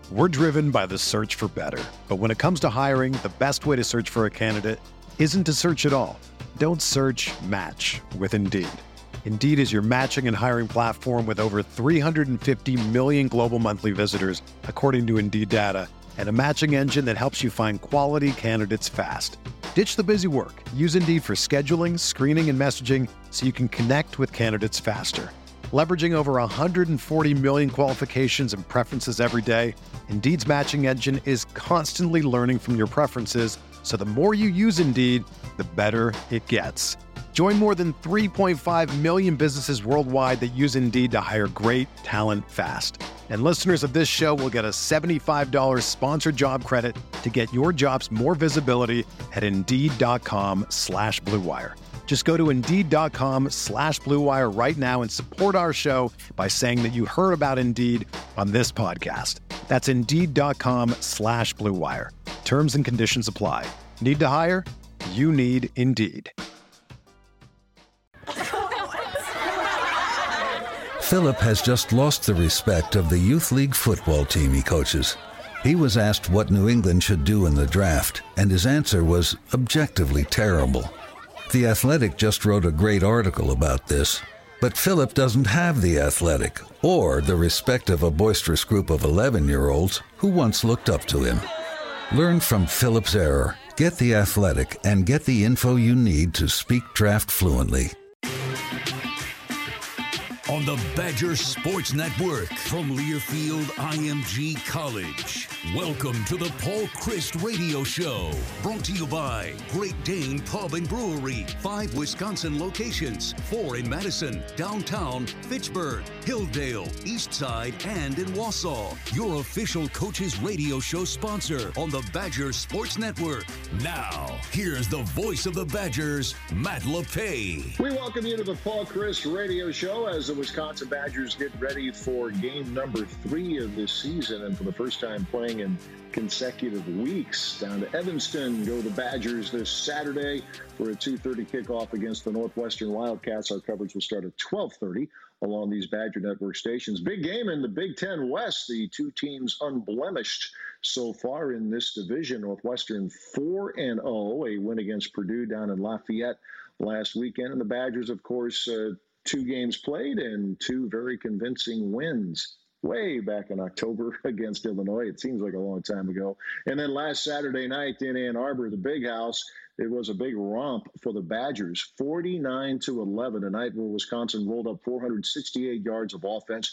We're driven by the search for better. But when it comes to hiring, the best way to search for a candidate isn't to search at all. Don't search, match with Indeed. Indeed is your matching and hiring platform with over 350 million global monthly visitors, according to Indeed data, and a matching engine that helps you find quality candidates fast. Ditch the busy work. Use Indeed for scheduling, screening, and messaging so you can connect with candidates faster. Leveraging over 140 million qualifications and preferences every day, Indeed's matching engine is constantly learning from your preferences, so the more you use Indeed, the better it gets. Join more than 3.5 million businesses worldwide that use Indeed to hire great talent fast. And listeners of this show will get a $75 sponsored job credit to get your jobs more visibility at Indeed.com/Blue Wire. Just go to Indeed.com/Blue Wire right now and support our show by saying that you heard about Indeed on this podcast. That's Indeed.com/Blue Wire. Terms and conditions apply. Need to hire? You need Indeed. Philip has just lost the respect of the youth league football team he coaches. He was asked what New England should do in the draft, and his answer was objectively terrible. The Athletic just wrote a great article about this, but Philip doesn't have the Athletic or the respect of a boisterous group of 11-year-olds who once looked up to him. Learn from Philip's error, get the Athletic, and get the info you need to speak draft fluently. On the Badger Sports Network from Learfield IMG College. Welcome to the Paul Christ Radio Show. Brought to you by Great Dane Pub and Brewery. 5 Wisconsin locations. 4 in Madison, downtown, Fitchburg, Hilldale, Eastside, and in Wausau. Your official Coaches Radio Show sponsor on the Badger Sports Network. Now, here's the voice of the Badgers, Matt LePay. We welcome you to the Paul Christ Radio Show as the Wisconsin Badgers get ready for game number 3 of this season, and for the first time playing in consecutive weeks. Down to Evanston go the Badgers this Saturday for a 2:30 kickoff against the Northwestern Wildcats. Our coverage will start at 12:30 along these Badger Network stations. Big game in the Big Ten West. The two teams unblemished so far in this division. Northwestern 4-0, a win against Purdue down in Lafayette last weekend. And the Badgers, of course, 2 games played and 2 very convincing wins way back in October against Illinois. It seems like a long time ago. And then last Saturday night in Ann Arbor, the Big House, it was a big romp for the Badgers, 49-11, a night where Wisconsin rolled up 468 yards of offense,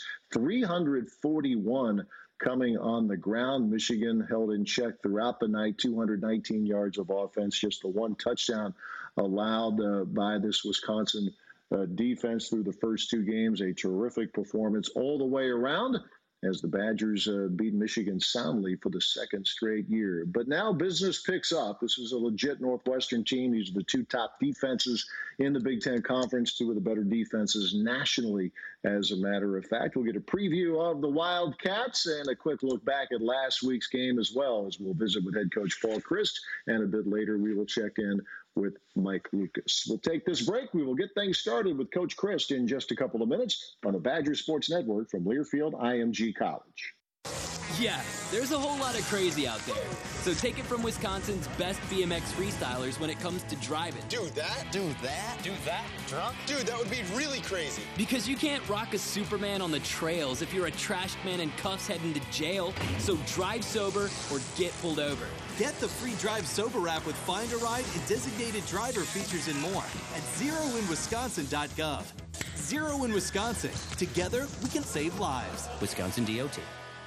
341 coming on the ground. Michigan held in check throughout the night, 219 yards of offense, just the 1 touchdown allowed by this Wisconsin defense through the first 2 games. A terrific performance all the way around as the Badgers beat Michigan soundly for the 2nd straight year. But now business picks up. This is a legit Northwestern team. These are the 2 top defenses in the Big Ten Conference, 2 of the better defenses nationally, as a matter of fact. We'll get a preview of the Wildcats and a quick look back at last week's game as well, as we'll visit with head coach Paul Christ, and a bit later we will check in with Mike Lucas. We'll take this break. We will get things started with Coach Christ in just a couple of minutes on the Badger Sports Network from Learfield IMG College. Yeah, there's a whole lot of crazy out there. So take it from Wisconsin's best BMX freestylers when it comes to driving. Do that? Do that? Do that? Drunk? Dude, that would be really crazy. Because you can't rock a Superman on the trails if you're a trashed man in cuffs heading to jail. So drive sober or get pulled over. Get the free Drive Sober app with Find a Ride and designated driver features and more at zeroinwisconsin.gov. Zero in Wisconsin. Together, we can save lives. Wisconsin DOT.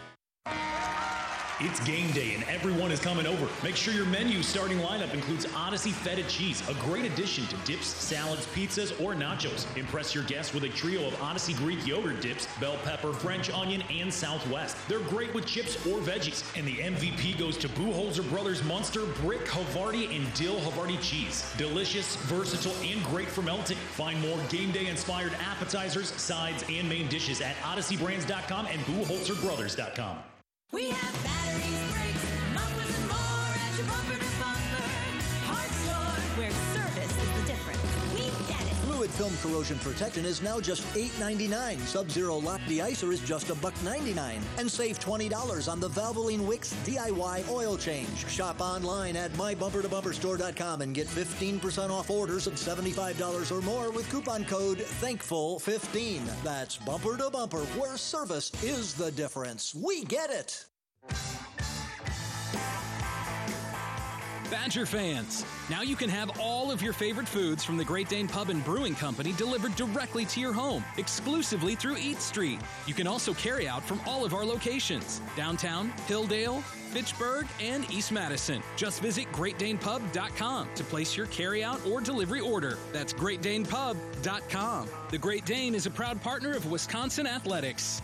It's game day and everyone is coming over. Make sure your menu starting lineup includes Odyssey Feta cheese, a great addition to dips, salads, pizzas, or nachos. Impress your guests with a trio of Odyssey Greek yogurt dips, bell pepper, French onion, and Southwest. They're great with chips or veggies. And the MVP goes to Buchholzer Brothers Munster Brick Havarti and Dill Havarti cheese. Delicious, versatile, and great for melting. Find more game day inspired appetizers, sides, and main dishes at odysseybrands.com and buchholzerbrothers.com. We have batteries, brakes, mufflers, and more at your bumper to bumper parts store, where service is the difference. We get it. Fluid film corrosion protection is now just $8.99. Sub-Zero Lock De-Icer is just $1.99. And save $20 on the Valvoline Wix DIY oil change. Shop online at mybumpertobumperstore.com and get 15% off orders of $75 or more with coupon code THANKFUL15. That's Bumper to Bumper, where service is the difference. We get it. Badger fans, now you can have all of your favorite foods from the Great Dane Pub and Brewing Company delivered directly to your home, exclusively through Eat Street. You can also carry out from all of our locations, downtown, Hilldale, Fitchburg, and East Madison. Just visit GreatDanePub.com to place your carry-out or delivery order. That's GreatDanePub.com. The Great Dane is a proud partner of Wisconsin Athletics.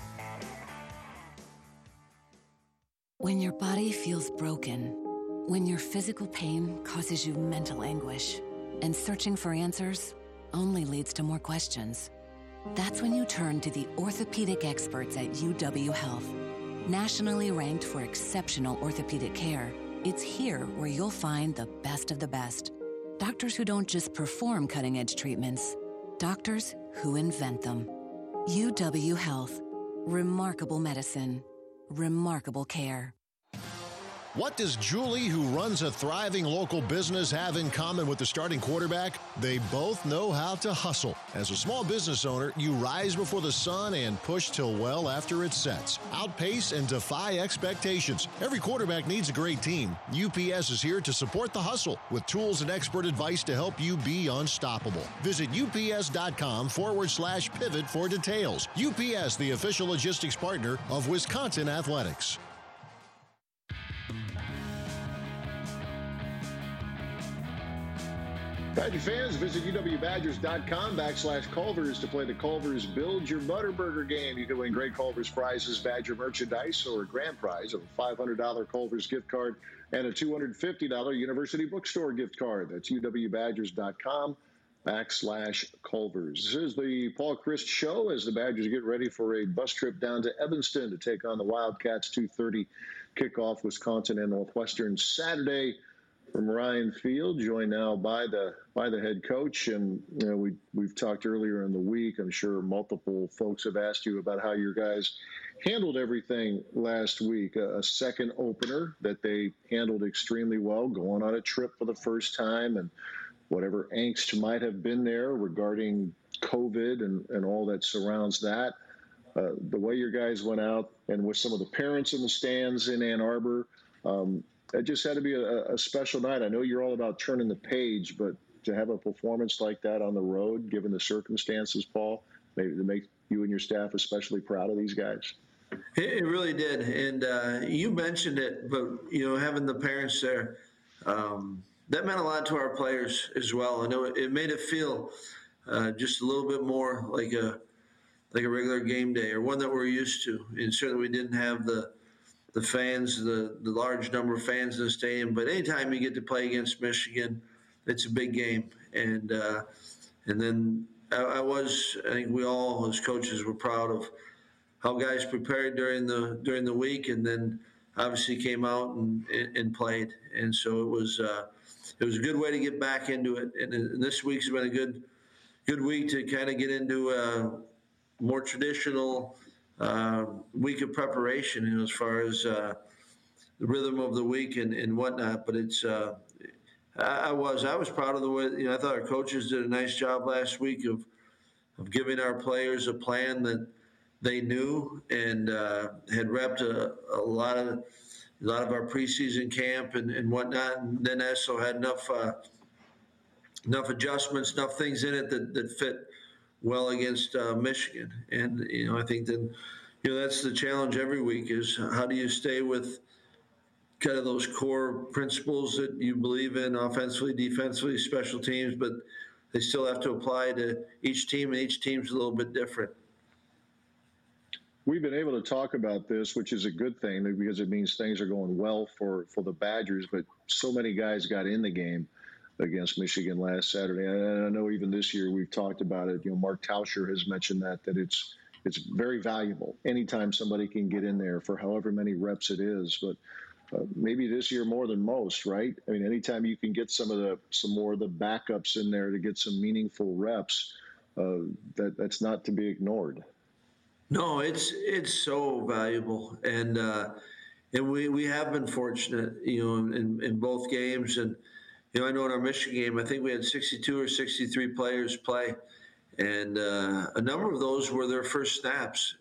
When your body feels broken, when your physical pain causes you mental anguish, and searching for answers only leads to more questions, that's when you turn to the orthopedic experts at UW Health. Nationally ranked for exceptional orthopedic care, it's here where you'll find the best of the best. Doctors who don't just perform cutting-edge treatments, doctors who invent them. UW Health. Remarkable medicine. Remarkable care. What does Julie, who runs a thriving local business, have in common with the starting quarterback? They both know how to hustle. As a small business owner, you rise before the sun and push till well after it sets. Outpace and defy expectations. Every quarterback needs a great team. UPS is here to support the hustle with tools and expert advice to help you be unstoppable. Visit ups.com/pivot for details. UPS, the official logistics partner of Wisconsin Athletics. Badger fans, visit uwbadgers.com/Culver's to play the Culver's Build Your Butterburger game. You can win great Culver's prizes, Badger merchandise, or a grand prize of a $500 Culver's gift card and a $250 University Bookstore gift card. That's uwbadgers.com/Culver's. This is the Paul Chryst Show as the Badgers get ready for a bus trip down to Evanston to take on the Wildcats. 2:30 kickoff, Wisconsin and Northwestern Saturday. From Ryan Field, joined now by the head coach, and you know we've talked earlier in the week. I'm sure multiple folks have asked you about how your guys handled everything last week. A second opener that they handled extremely well, going on a trip for the first time, and whatever angst might have been there regarding COVID and all that surrounds that. The way your guys went out and with some of the parents in the stands in Ann Arbor. It just had to be a special night. I know you're all about turning the page, but to have a performance like that on the road, given the circumstances, Paul, maybe to make you and your staff especially proud of these guys. It really did. And you mentioned it, but, you know, having the parents there, that meant a lot to our players as well. I know it made it feel just a little bit more like a regular game day or one that we're used to. And certainly we didn't have the fans, the large number of fans in the stadium. But anytime you get to play against Michigan, it's a big game. And then I think we all as coaches were proud of how guys prepared during the week, and then obviously came out and played. And so it was a good way to get back into it. And this week's been a good week to kind of get into a more traditional week of preparation, you know, as far as the rhythm of the week and whatnot. But it's I was proud of the way, you know, I thought our coaches did a nice job last week of giving our players a plan that they knew and had repped a lot of our preseason camp and whatnot, and then also had enough adjustments, enough things in it that fit well against Michigan. And, you know, I think that, you know, that's the challenge every week is how do you stay with kind of those core principles that you believe in offensively, defensively, special teams, but they still have to apply to each team, and each team's a little bit different. We've been able to talk about this, which is a good thing because it means things are going well for the Badgers, but so many guys got in the game against Michigan last Saturday. And I know even this year we've talked about it. You know, Mark Tauscher has mentioned that it's very valuable anytime somebody can get in there for however many reps it is. But maybe this year more than most, right? I mean, anytime you can get some more of the backups in there to get some meaningful reps, that's not to be ignored. No, it's so valuable, and we have been fortunate, in both games. And I know in our Michigan game, I think we had 62 or 63 players play, and a number of those were their first snaps,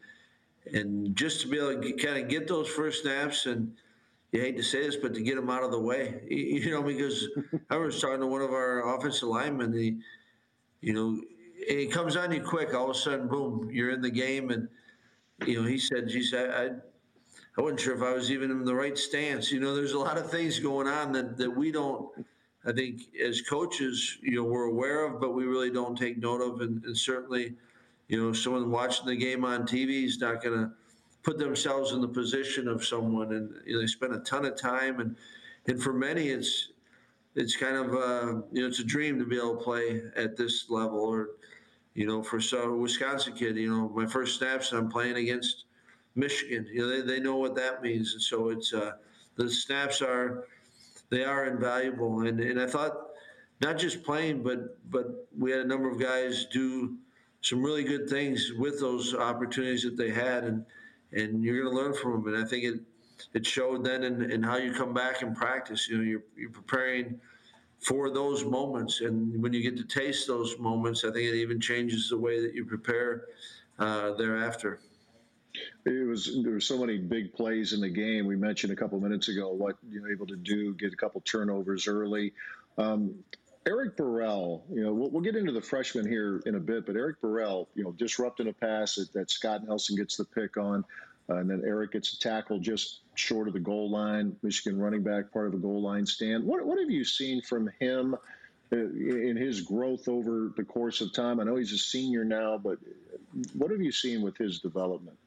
and just to be able to kind of get those first snaps, and you hate to say this, but to get them out of the way, because I was talking to one of our offensive linemen, it comes on you quick. All of a sudden, boom, you're in the game. And, he said, geez, I wasn't sure if I was even in the right stance. There's a lot of things going on that we don't, I think, as coaches, we're aware of, but we really don't take note of. And certainly, someone watching the game on TV is not going to put themselves in the position of someone. And they spend a ton of time. And for many, it's kind of, it's a dream to be able to play at this level. Or, for some Wisconsin kid, my first snaps, I'm playing against Michigan. They know what that means. And so it's the snaps are invaluable. And I thought not just playing, but we had a number of guys do some really good things with those opportunities that they had. And you're going to learn from them. And I think it showed then in how you come back and practice. You're preparing for those moments, and when you get to taste those moments, I think it even changes the way that you prepare thereafter. There were so many big plays in the game. We mentioned a couple minutes ago what you're able to do, get a couple turnovers early. Eric Burrell, we'll get into the freshman here in a bit, but Eric Burrell, disrupting a pass that Scott Nelson gets the pick on, and then Eric gets a tackle just short of the goal line. Michigan running back, part of a goal line stand. What have you seen from him in his growth over the course of time? I know he's a senior now, but what have you seen with his development?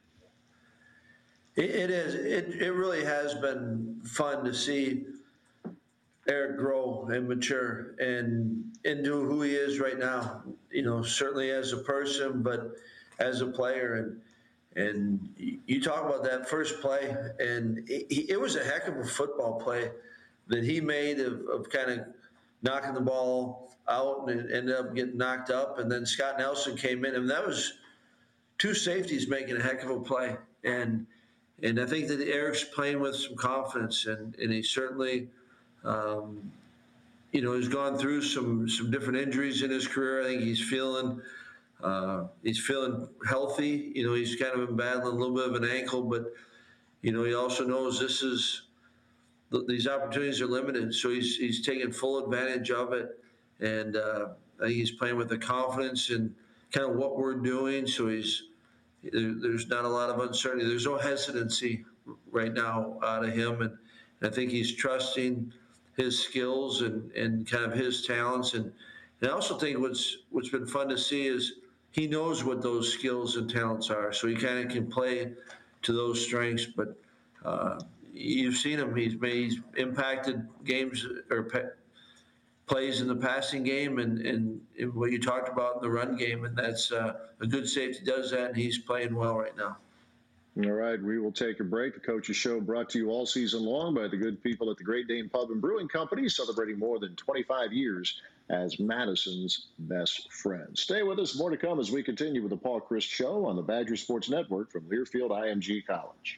It really has been fun to see Eric grow and mature and into who he is right now. Certainly as a person, but as a player. And you talk about that first play, and it was a heck of a football play that he made of kind of knocking the ball out and it ended up getting knocked up. And then Scott Nelson came in, and that was two safeties making a heck of a play. And I think that Eric's playing with some confidence, and he certainly, has gone through some different injuries in his career. I think he's feeling healthy. He's kind of been battling a little bit of an ankle, but, he also knows these opportunities are limited. So he's taking full advantage of it. And I think he's playing with the confidence and kind of what we're doing. So there's not a lot of uncertainty. There's no hesitancy right now out of him. And I think he's trusting his skills and kind of his talents. And I also think what's been fun to see is he knows what those skills and talents are, so he kind of can play to those strengths. But you've seen him; he's impacted games or plays in the passing game and what you talked about in the run game, and that's a good safety does that, and he's playing well right now. All right, we will take a break. The Coach's Show brought to you all season long by the good people at the Great Dane Pub and Brewing Company, celebrating more than 25 years as Madison's best friend. Stay with us. More to come as we continue with the Paul Chryst Show on the Badger Sports Network from Learfield IMG College.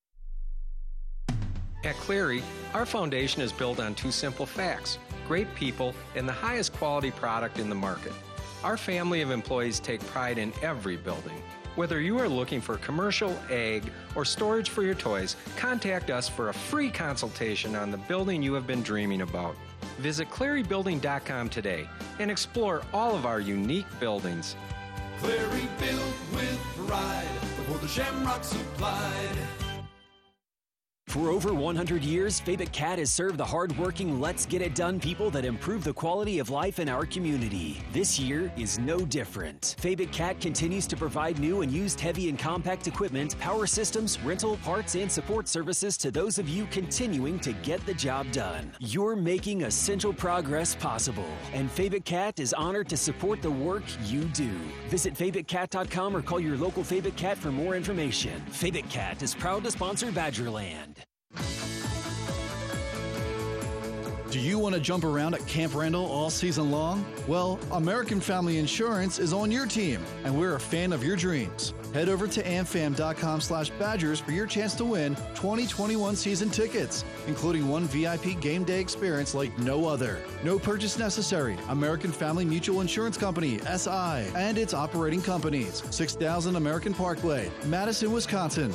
At Cleary, our foundation is built on two simple facts: great people and the highest quality product in the market. Our family of employees take pride in every building. Whether you are looking for commercial, ag, or storage for your toys, contact us for a free consultation on the building you have been dreaming about. Visit ClearyBuilding.com today and explore all of our unique buildings. Cleary built with pride before the Shamrock supplied. For over 100 years, Fabit Cat has served the hard-working, let's-get-it-done people that improve the quality of life in our community. This year is no different. Fabit Cat continues to provide new and used heavy and compact equipment, power systems, rental, parts, and support services to those of you continuing to get the job done. You're making essential progress possible, and Fabit Cat is honored to support the work you do. Visit FabitCat.com or call your local Fabit Cat for more information. Fabit Cat is proud to sponsor Badgerland. Do you want to jump around at Camp Randall all season long? Well, American Family Insurance is on your team, and we're a fan of your dreams. Head over to amfam.com/Badgers for your chance to win 2021 season tickets, including one VIP game day experience like no other. No purchase necessary. American Family Mutual Insurance Company, SI, and its operating companies. 6000 American Parkway, Madison, Wisconsin.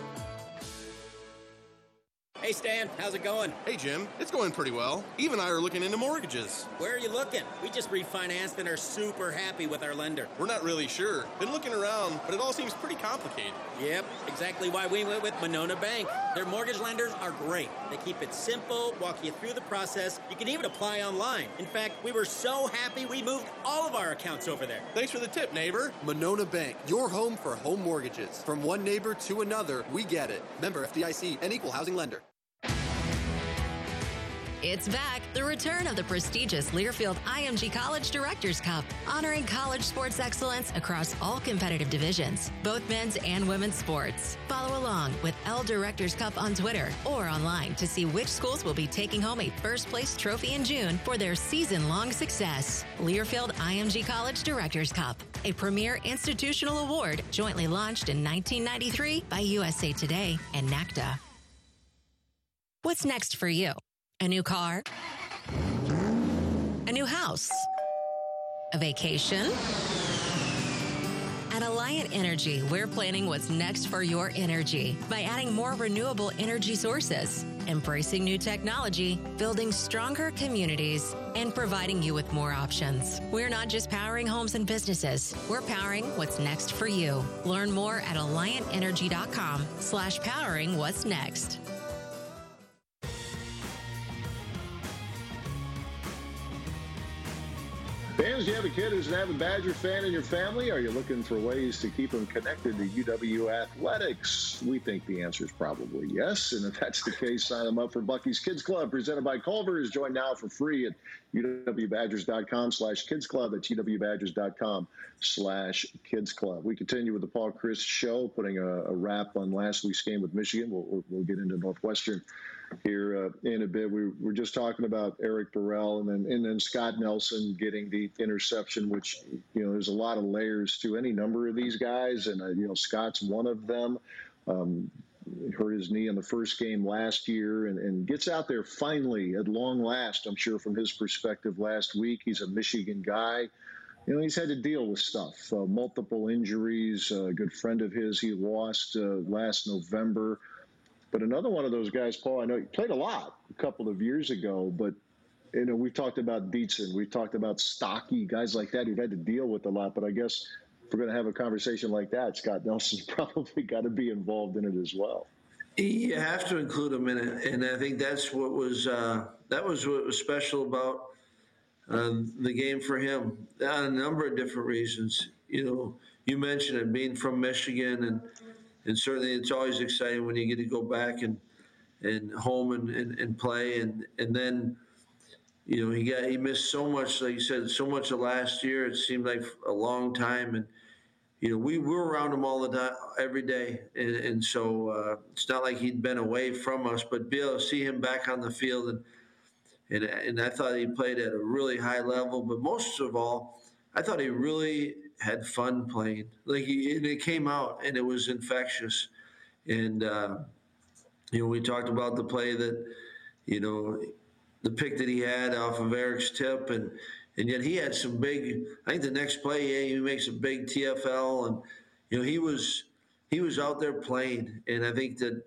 Hey, Stan, how's it going? Hey, Jim, it's going pretty well. Eve and I are looking into mortgages. Where are you looking? We just refinanced and are super happy with our lender. We're not really sure. Been looking around, but it all seems pretty complicated. Yep, exactly why we went with Monona Bank. Their mortgage lenders are great. They keep it simple, walk you through the process. You can even apply online. In fact, we were so happy we moved all of our accounts over there. Thanks for the tip, neighbor. Monona Bank, your home for home mortgages. From one neighbor to another, we get it. Member FDIC, an equal housing lender. It's back, the return of the prestigious Learfield IMG College Directors Cup, honoring college sports excellence across all competitive divisions, both men's and women's sports. Follow along with L Directors Cup on Twitter or online to see which schools will be taking home a first-place trophy in June for their season-long success. Learfield IMG College Directors Cup, a premier institutional award jointly launched in 1993 by USA Today and NACDA. What's next for you? A new car? A new house? A vacation? At Alliant Energy, we're planning what's next for your energy by adding more renewable energy sources, embracing new technology, building stronger communities, and providing you with more options. We're not just powering homes and businesses. We're powering what's next for you. Learn more at AlliantEnergy.com/powering what's next. Fans, do you have a kid who's an avid Badger fan in your family? Are you looking for ways to keep them connected to UW athletics? We think the answer is probably yes. And if that's the case, sign them up for Bucky's Kids Club, presented by Culver's. Join now for free at UWBadgers.com/Kids Club. That's UWBadgers.com/Kids Club. We continue with the Paul Chryst Show, putting a wrap on last week's game with Michigan. We'll get into Northwestern here in a bit. We're just talking about Eric Burrell and then Scott Nelson getting the interception, which, there's a lot of layers to any number of these guys. And, Scott's one of them. Hurt his knee in the first game last year and gets out there finally at long last, I'm sure from his perspective last week. He's a Michigan guy. He's had to deal with stuff, multiple injuries. A good friend of his he lost last November. But another one of those guys, Paul, I know he played a lot a couple of years ago, but, we've talked about Dietzen, we've talked about Stocky, guys like that who've had to deal with a lot. But I guess if we're going to have a conversation like that, Scott Nelson's probably got to be involved in it as well. You have to include him in it, and I think that's what was what was special about the game for him on a number of different reasons. You mentioned it, being from Michigan, and certainly it's always exciting when you get to go back and home and play, and then he missed so much, like you said, so much of last year. It seemed like a long time, and we were around him all the time, every day, and so it's not like he'd been away from us, but be able to see him back on the field, and I thought he played at a really high level, but most of all, I thought he really had fun playing. It came out, and it was infectious. And we talked about the play that, the pick that he had off of Eric's tip, and yet he had some big. I think the next play, he makes a big TFL, and he was out there playing. And I think that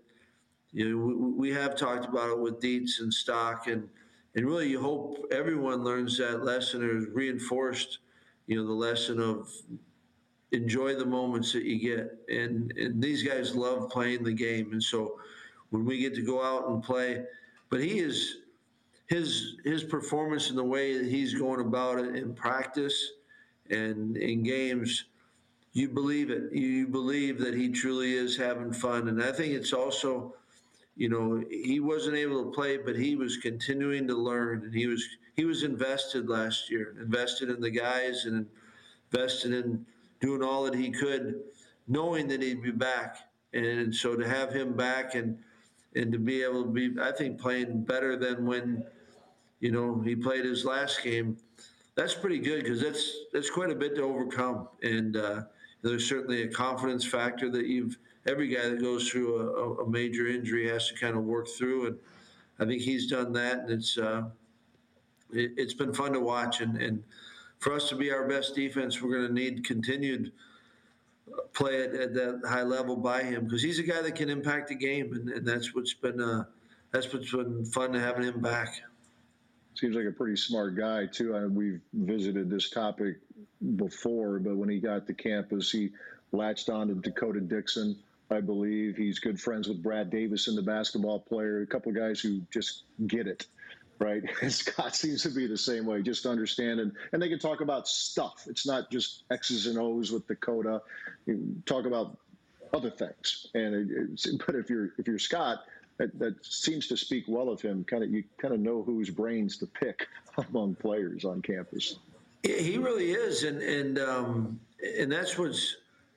we have talked about it with Dietz and Stock, and really you hope everyone learns that lesson or is reinforced. The lesson of enjoy the moments that you get. And these guys love playing the game. And so when we get to go out and play, but his performance and the way that he's going about it in practice and in games, you believe it. You believe that he truly is having fun. And I think it's also, he wasn't able to play, but he was continuing to learn, and he was invested last year, invested in the guys and invested in doing all that he could, knowing that he'd be back. And so to have him back and to be able to be, I think, playing better than when, he played his last game. That's pretty good because that's quite a bit to overcome. And there's certainly a confidence factor that every guy that goes through a major injury has to kind of work through. And I think he's done that. And it's been fun to watch. And for us to be our best defense, we're going to need continued play at that high level by him because he's a guy that can impact the game. And that's what's been fun to having him back. Seems like a pretty smart guy, too. We've visited this topic before, but when he got to campus, he latched on to Dakota Dixon, I believe. He's good friends with Brad Davison, the basketball player, a couple of guys who just get it, right? And Scott seems to be the same way, just understand. And they can talk about stuff. It's not just X's and O's with Dakota. You talk about other things. But if you're Scott, that seems to speak well of him. You kind of know whose brains to pick among players on campus. He really is, and that's what's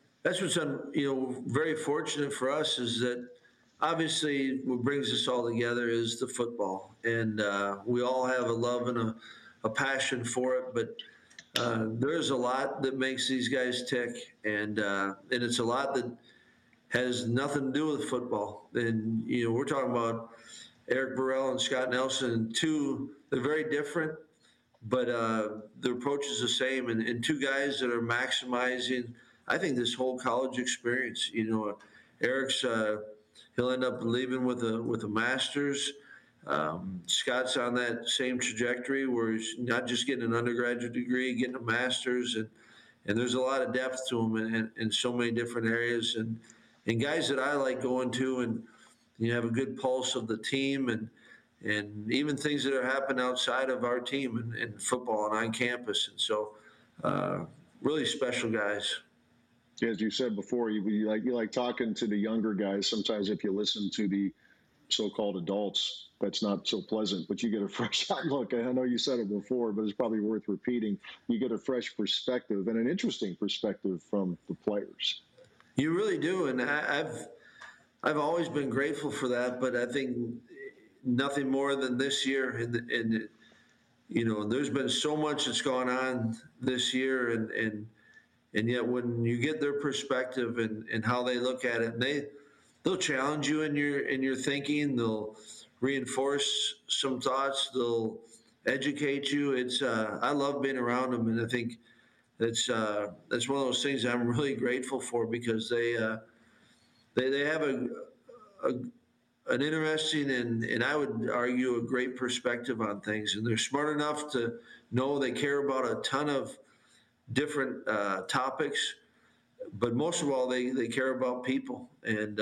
very fortunate for us is that obviously what brings us all together is the football, and we all have a love and a passion for it. But there's a lot that makes these guys tick, and it's a lot that has nothing to do with football. And, we're talking about Eric Burrell and Scott Nelson, they're very different, but their approach is the same. And two guys that are maximizing, I think, this whole college experience. Eric's, he'll end up leaving with a master's. Scott's on that same trajectory where he's not just getting an undergraduate degree, getting a master's. And there's a lot of depth to him in so many different areas. And guys that I like going to and have a good pulse of the team and even things that are happening outside of our team in football and on campus. And so really special guys. As you said before, you like talking to the younger guys. Sometimes if you listen to the so-called adults, that's not so pleasant, but you get a fresh outlook. I know you said it before, but it's probably worth repeating. You get a fresh perspective and an interesting perspective from the players. You really do, and I've always been grateful for that. But I think nothing more than this year, and there's been so much that's gone on this year, and yet when you get their perspective and how they look at it, they'll challenge you in your thinking. They'll reinforce some thoughts. They'll educate you. I love being around them, and I think. That's one of those things I'm really grateful for because they have an interesting and I would argue a great perspective on things, and they're smart enough to know they care about a ton of different topics, but most of all they care about people, and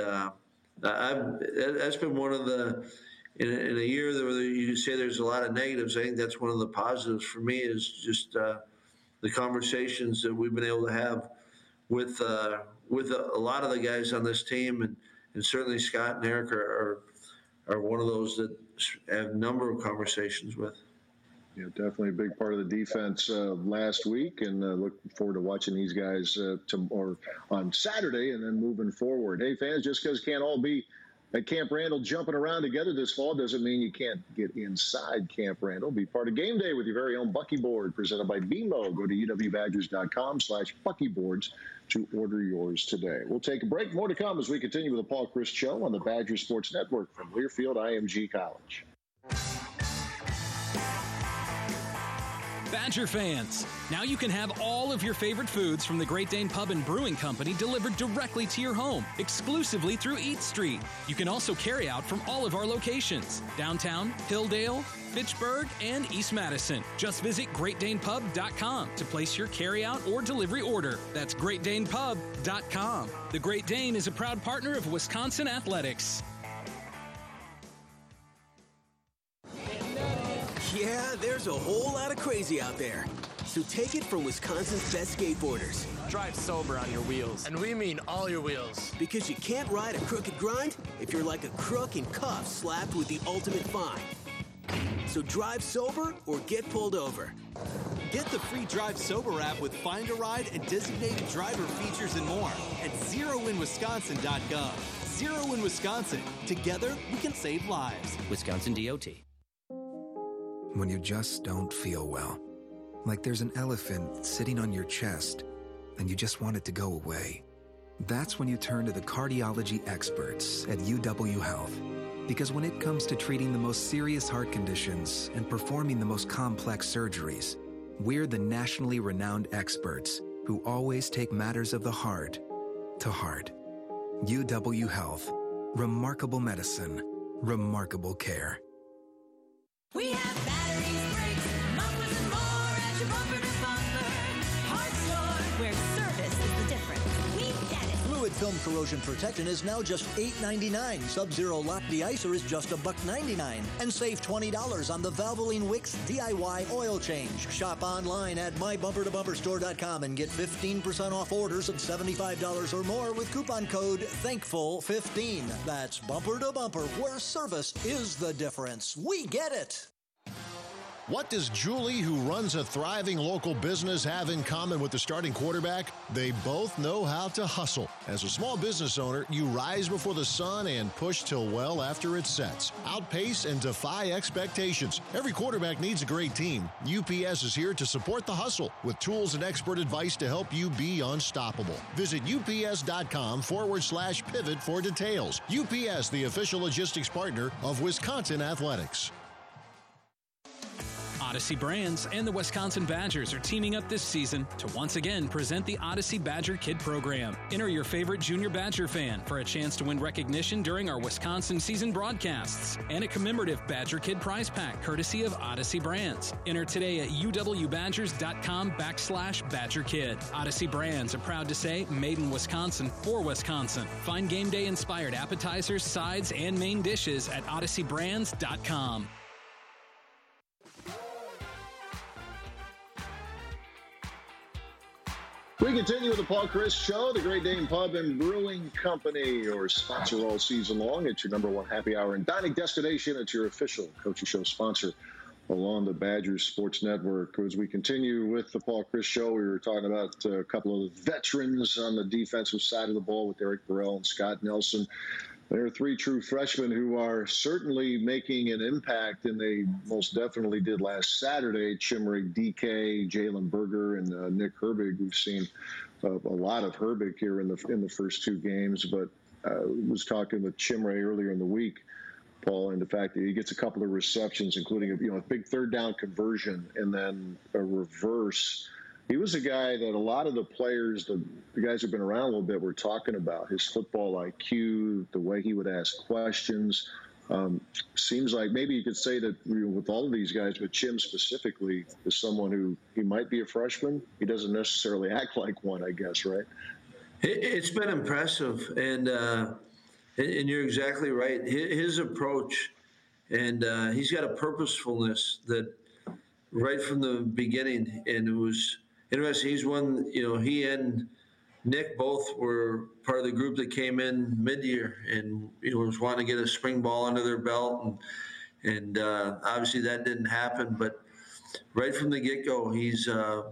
that's been one of the in a year where you say there's a lot of negatives. I think that's one of the positives for me is just. The conversations that we've been able to have with a lot of the guys on this team, and certainly Scott and Eric are one of those that I have a number of conversations with. Yeah, definitely a big part of the defense last week, and looking forward to watching these guys on Saturday and then moving forward. Hey, fans, just because can't all be at Camp Randall jumping around together this fall doesn't mean you can't get inside Camp Randall. Be part of game day with your very own Bucky Board presented by BMO. Go to uwbadgers.com/BuckyBoards to order yours today. We'll take a break. More to come as we continue with the Paul Chryst Show on the Badger Sports Network from Learfield IMG College. Badger fans, now you can have all of your favorite foods from the Great Dane Pub and Brewing Company delivered directly to your home, exclusively through Eat Street. You can also carry out from all of our locations, downtown, Hilldale, Fitchburg, and East Madison. Just visit GreatDanePub.com to place your carry-out or delivery order. That's GreatDanePub.com. The Great Dane is a proud partner of Wisconsin Athletics. Yeah, there's a whole lot of crazy out there. So take it from Wisconsin's best skateboarders. Drive sober on your wheels. And we mean all your wheels. Because you can't ride a crooked grind if you're like a crook in cuffs slapped with the ultimate fine. So drive sober or get pulled over. Get the free Drive Sober app with Find a Ride and designated driver features and more at ZeroInWisconsin.gov. Zero in Wisconsin. Together, we can save lives. Wisconsin DOT. when you just don't feel well. Like there's an elephant sitting on your chest and you just want it to go away. That's when you turn to the cardiology experts at UW Health. Because when it comes to treating the most serious heart conditions and performing the most complex surgeries, we're the nationally renowned experts who always take matters of the heart to heart. UW Health. Remarkable medicine. Remarkable care. We have batteries, brakes, mufflers, and more at your bumper to bumper parts store, where service is the difference. We get it. Fluid film corrosion protection is now just $8.99. Sub-Zero lock de-icer is just $1.99. And save $20 on the Valvoline Wix DIY oil change. Shop online at mybumpertobumperstore.com and get 15% off orders of $75 or more with coupon code THANKFUL15. That's Bumper to Bumper, where service is the difference. We get it. What does Julie, who runs a thriving local business, have in common with the starting quarterback? They both know how to hustle. As a small business owner, you rise before the sun and push till well after it sets. Outpace and defy expectations. Every quarterback needs a great team. UPS is here to support the hustle with tools and expert advice to help you be unstoppable. Visit ups.com/pivot for details. UPS, the official logistics partner of Wisconsin Athletics. Odyssey Brands and the Wisconsin Badgers are teaming up this season to once again present the Odyssey Badger Kid Program. Enter your favorite junior Badger fan for a chance to win recognition during our Wisconsin season broadcasts and a commemorative Badger Kid prize pack courtesy of Odyssey Brands. Enter today at uwbadgers.com/Badger Kid. Odyssey Brands are proud to say made in Wisconsin for Wisconsin. Find game day inspired appetizers, sides, and main dishes at odysseybrands.com. We continue with the Paul Chris Show, the Great Dane Pub and Brewing Company, your sponsor all season long. It's your number one happy hour and dining destination. It's your official Coaching Show sponsor along the Badgers Sports Network. As we continue with the Paul Chris Show, we were talking about a couple of veterans on the defensive side of the ball with Eric Burrell and Scott Nelson. There are three true freshmen who are certainly making an impact, and they most definitely did last Saturday. Chimerick DK, Jalen Berger, and Nick Herbig. We've seen a lot of Herbig here in the first two games, but was talking with Chimerick earlier in the week, Paul, and the fact that he gets a couple of receptions, including a big third down conversion and then a reverse. He was a guy that a lot of the players, the guys who've been around a little bit, were talking about his football IQ, the way he would ask questions. Seems like maybe you could say that with all of these guys, but Chim specifically is someone who he might be a freshman. He doesn't necessarily act like one, I guess, right? It's been impressive, and you're exactly right. His approach, and he's got a purposefulness that right from the beginning, and it was interesting. He's one, he and Nick both were part of the group that came in mid-year and, was wanting to get a spring ball under their belt. And obviously that didn't happen. But right from the get-go, he's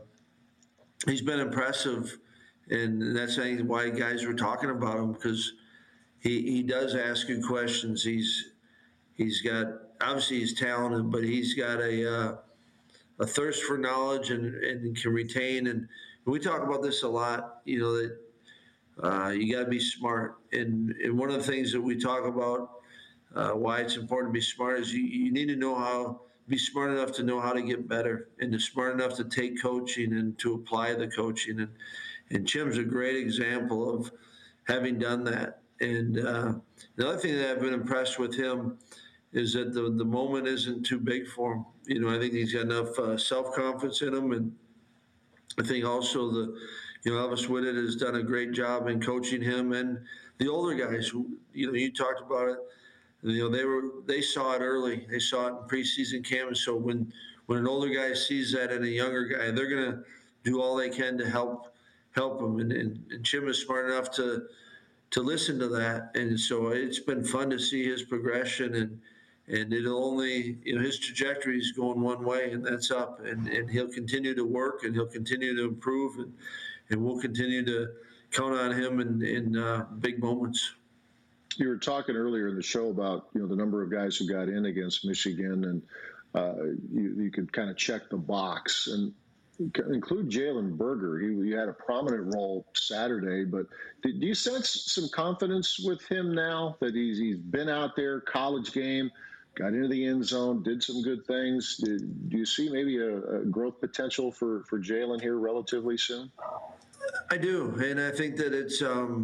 been impressive. And that's why guys were talking about him, because he does ask good questions. He's got, obviously he's talented, but he's got a thirst for knowledge and can retain. And we talk about this a lot, that you got to be smart. And one of the things that we talk about, why it's important to be smart, is you need to be smart enough to know how to get better, and to smart enough to take coaching and to apply the coaching. And Chim's a great example of having done that. And the other thing that I've been impressed with him is that the moment isn't too big for him. I think he's got enough self-confidence in him. And I think also Elvis Whitted has done a great job in coaching him, and the older guys who, you talked about it, they saw it early. They saw it in preseason camp. And so when an older guy sees that in a younger guy, they're going to do all they can to help him. And Chim is smart enough to listen to that. And so it's been fun to see his progression, and it'll only, his trajectory is going one way, and that's up. And he'll continue to work, and he'll continue to improve, and we'll continue to count on him in big moments. You were talking earlier in the show about, the number of guys who got in against Michigan, and you could kind of check the box and include Jalen Berger. He had a prominent role Saturday, but do you sense some confidence with him now that he's been out there, college game, got into the end zone, did some good things? Do you see maybe a growth potential for Jalen here relatively soon? I do, and I think that it's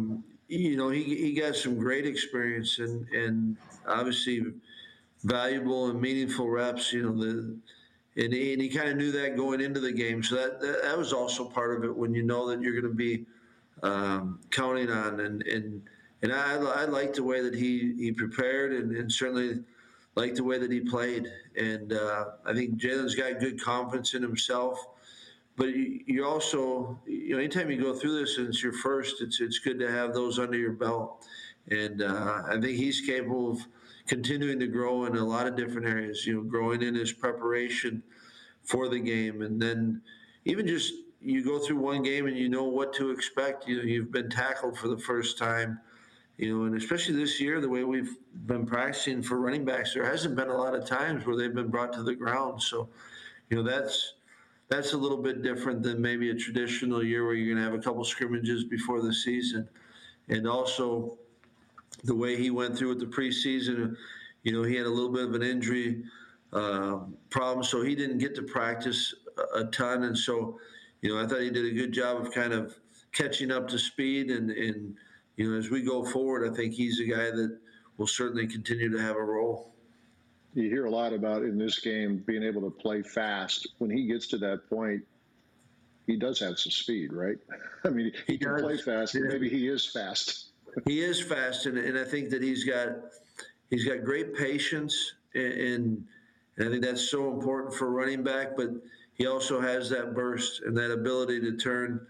he got some great experience and obviously valuable and meaningful reps. And he kind of knew that going into the game, so that was also part of it when you know that you're going to be counting on. And I like the way that he prepared and certainly like the way that he played. And I think Jalen's got good confidence in himself. But you also, anytime you go through this and it's your first, it's good to have those under your belt. And I think he's capable of continuing to grow in a lot of different areas, growing in his preparation for the game. And then even just you go through one game and you know what to expect. You've been tackled for the first time, and especially this year, the way we've been practicing for running backs, there hasn't been a lot of times where they've been brought to the ground. So, that's a little bit different than maybe a traditional year where you're going to have a couple scrimmages before the season. And also the way he went through with the preseason, he had a little bit of an injury problem, so he didn't get to practice a ton. And so, I thought he did a good job of kind of catching up to speed. And as we go forward, I think he's a guy that will certainly continue to have a role. You hear a lot about in this game being able to play fast. When he gets to that point, he does have some speed, right? I mean, he can play fast, but maybe he is fast. He is fast, and I think that he's got great patience, and I think that's so important for a running back. But he also has that burst and that ability to turn,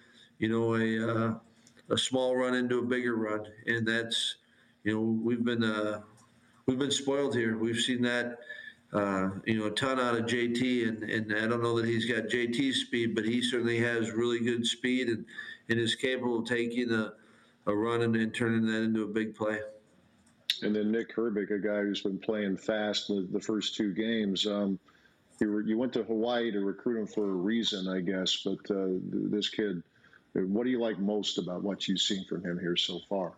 a small run into a bigger run, and that's, we've been spoiled here. We've seen that, a ton out of JT, and I don't know that he's got JT's speed, but he certainly has really good speed and is capable of taking a run and turning that into a big play. And then Nick Herbig, a guy who's been playing fast the first two games. You went to Hawaii to recruit him for a reason, I guess, but this kid, what do you like most about what you've seen from him here so far?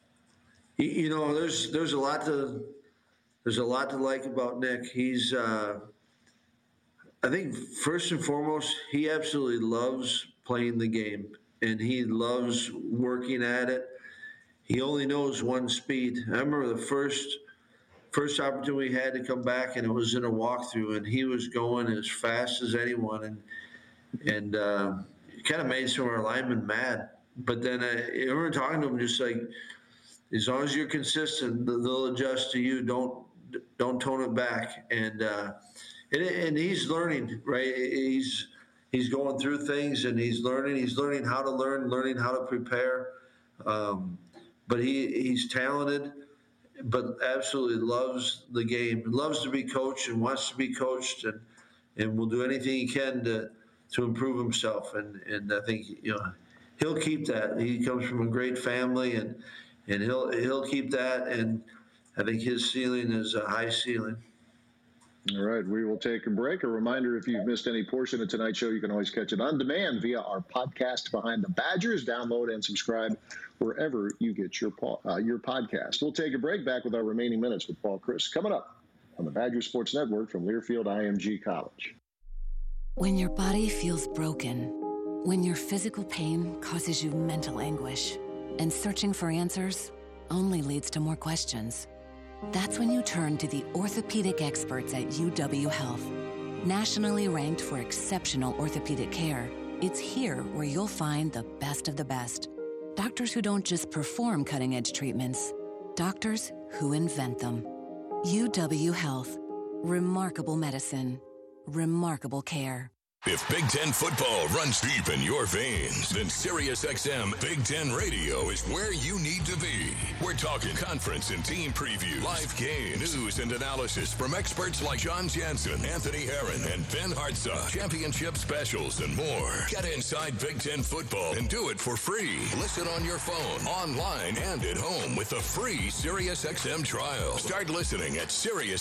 There's a lot to like about Nick. He's, I think first and foremost, he absolutely loves playing the game, and he loves working at it. He only knows one speed. I remember the first opportunity we had to come back, and it was in a walkthrough, and he was going as fast as anyone, and it kind of made some of our linemen mad. But then I remember talking to him, just like, as long as you're consistent, they'll adjust to you. Don't tone it back. And he's learning, right? He's going through things, and he's learning how to learning how to prepare. But he's talented, but absolutely loves the game, loves to be coached and wants to be coached, and will do anything he can to improve himself. And I think he'll keep that. He comes from a great family, and he'll keep that. And I think his ceiling is a high ceiling. All right, we will take a break. A reminder, if you've missed any portion of tonight's show, you can always catch it on demand via our podcast, Behind the Badgers. Download and subscribe wherever you get your podcast. We'll take a break. Back with our remaining minutes with Paul Chryst coming up on the Badger Sports Network from Learfield IMG College. When your body feels broken, when your physical pain causes you mental anguish, and searching for answers only leads to more questions, that's when you turn to the orthopedic experts at UW Health. Nationally ranked for exceptional orthopedic care, it's here where you'll find the best of the best. Doctors who don't just perform cutting-edge treatments, doctors who invent them. UW Health. Remarkable medicine. Remarkable care. If Big Ten football runs deep in your veins, then SiriusXM Big Ten Radio is where you need to be. We're talking conference and team previews, live games, news and analysis from experts like John Jansen, Anthony Herron, and Ben Hartsock, championship specials, and more. Get inside Big Ten football and do it for free. Listen on your phone, online, and at home with the free SiriusXM trial. Start listening at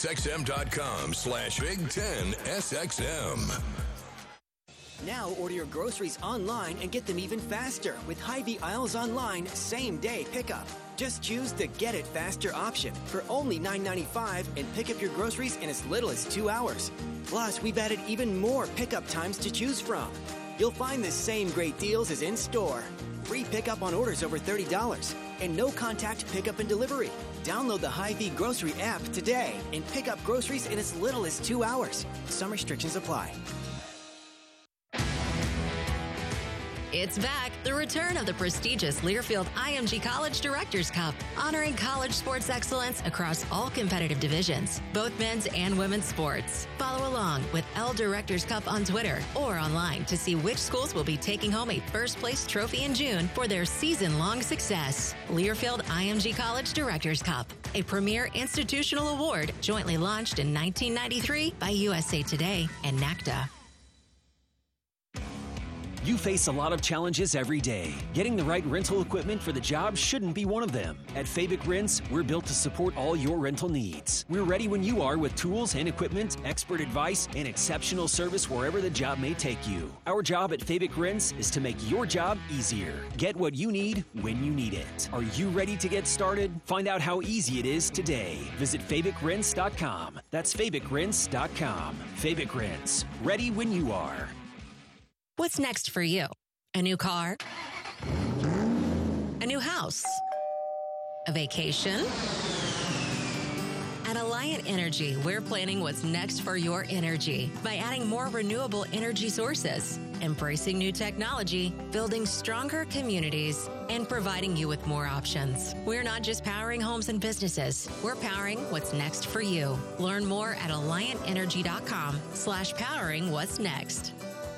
SiriusXM.com/Big10SXM. Now order your groceries online and get them even faster with Hy-Vee Aisles Online same-day pickup. Just choose the Get It Faster option for only $9.95 and pick up your groceries in as little as 2 hours. Plus, we've added even more pickup times to choose from. You'll find the same great deals as in-store. Free pickup on orders over $30 and no-contact pickup and delivery. Download the Hy-Vee Grocery app today and pick up groceries in as little as 2 hours. Some restrictions apply. It's back, the return of the prestigious Learfield IMG College Directors Cup, honoring college sports excellence across all competitive divisions, both men's and women's sports. Follow along with L Directors Cup on Twitter or online to see which schools will be taking home a first-place trophy in June for their season-long success. Learfield IMG College Directors Cup, a premier institutional award jointly launched in 1993 by USA Today and NACDA. You face a lot of challenges every day. Getting the right rental equipment for the job shouldn't be one of them. At Fabic Rents, we're built to support all your rental needs. We're ready when you are with tools and equipment, expert advice, and exceptional service wherever the job may take you. Our job at Fabic Rents is to make your job easier. Get what you need when you need it. Are you ready to get started? Find out how easy it is today. Visit FabicRents.com. That's FabicRents.com. Fabic Rents. Ready when you are. What's next for you? A new car? A new house? A vacation? At Alliant Energy, we're planning what's next for your energy by adding more renewable energy sources, embracing new technology, building stronger communities, and providing you with more options. We're not just powering homes and businesses, we're powering what's next for you. Learn more at AlliantEnergy.com/powering what's next.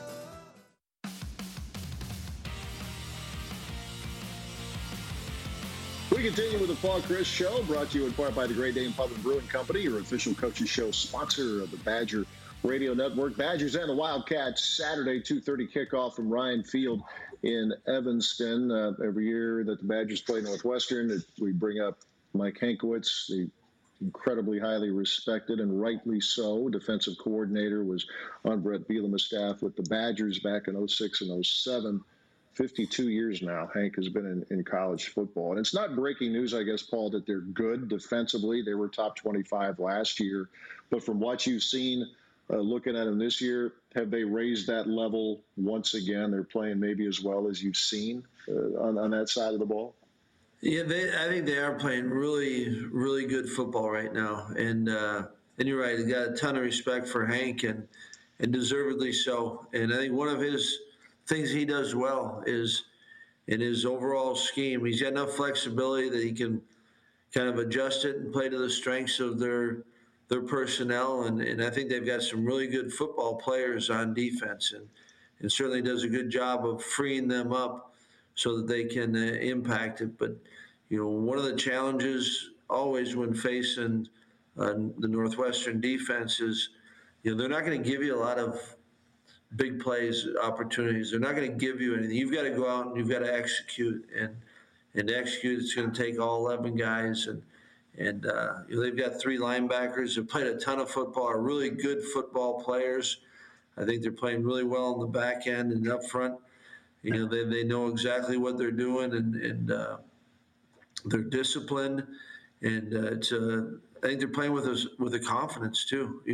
We continue with the Paul Chris Show, brought to you in part by the Great Dane Pub and Brewing Company, your official coaches show sponsor of the Badger Radio Network. Badgers and the Wildcats, Saturday, 2:30 kickoff from Ryan Field in Evanston. Every year that the Badgers play Northwestern, we bring up Mike Hankwitz, the incredibly highly respected and rightly so defensive coordinator, was on Brett Bielema's staff with the Badgers back in 06 and 07. 52 years now, Hank has been in college football. And it's not breaking news, I guess, Paul, that they're good defensively. They were top 25 last year. But from what you've seen, looking at them this year, have they raised that level once again? They're playing maybe as well as you've seen on that side of the ball? Yeah, I think they are playing really, really good football right now. And you're right, I got a ton of respect for Hank, and deservedly so. And I think one of his things he does well is in his overall scheme, he's got enough flexibility that he can kind of adjust it and play to the strengths of their personnel. And I think they've got some really good football players on defense, and certainly does a good job of freeing them up so that they can impact it. But, one of the challenges always when facing the Northwestern defense is, they're not going to give you a lot of big plays, opportunities. They're not going to give you anything. You've got to go out and you've got to execute. And to execute, it's going to take all 11 guys. And they've got 3 linebackers that played a ton of football, are really good football players. I think they're playing really well on the back end and up front. They know exactly what they're doing, and they're disciplined. And I think they're playing with a confidence too.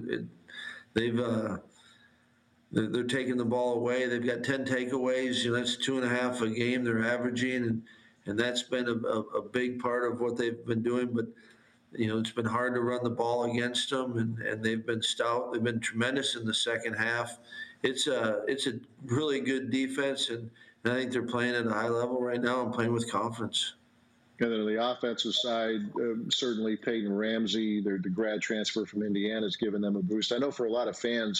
They're taking the ball away. They've got 10 takeaways. That's 2.5 a game they're averaging, and that's been a big part of what they've been doing. But it's been hard to run the ball against them, and they've been stout. They've been tremendous in the second half. It's a really good defense, and I think they're playing at a high level right now and playing with confidence. And then on the offensive side, certainly Peyton Ramsey, the grad transfer from Indiana, has given them a boost. I know for a lot of fans,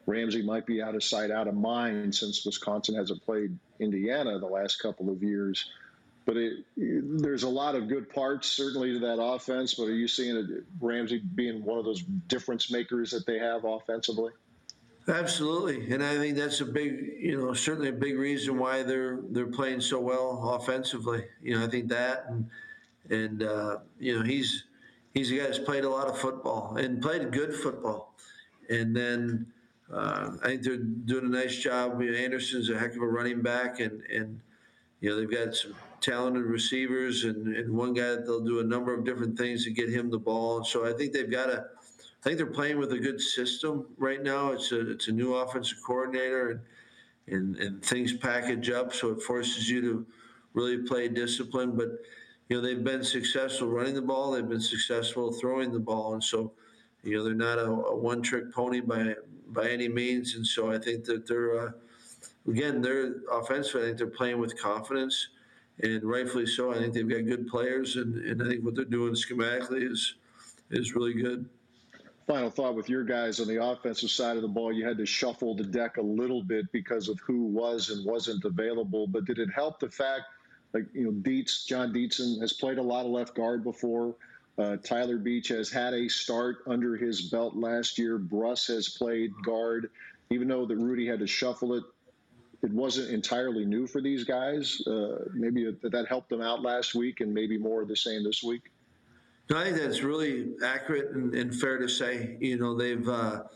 Ramsey might be out of sight, out of mind, since Wisconsin hasn't played Indiana the last couple of years. But there's a lot of good parts, certainly, to that offense. But are you seeing Ramsey being one of those difference makers that they have offensively? Absolutely, and I think that's a big, certainly a big reason why they're playing so well offensively. I think that, and he's a guy that's played a lot of football and played good football, and then I think they're doing a nice job. Anderson's a heck of a running back, and they've got some talented receivers and one guy that they'll do a number of different things to get him the ball. And so I think I think they're playing with a good system right now. It's a new offensive coordinator, and things package up, so it forces you to really play discipline. But they've been successful running the ball. They've been successful throwing the ball, and so they're not a one-trick pony by any means. And so I think that they're offensively, I think they're playing with confidence, and rightfully so. I think they've got good players, and I think what they're doing schematically is really good. Final thought with your guys on the offensive side of the ball, you had to shuffle the deck a little bit because of who was and wasn't available. But did it help the fact, John Dietzen has played a lot of left guard before. Tyler Beach has had a start under his belt last year. Bruss has played guard. Even though that Rudy had to shuffle it, it wasn't entirely new for these guys. Maybe that helped them out last week, and maybe more of the same this week. No, I think that's really accurate and fair to say. They've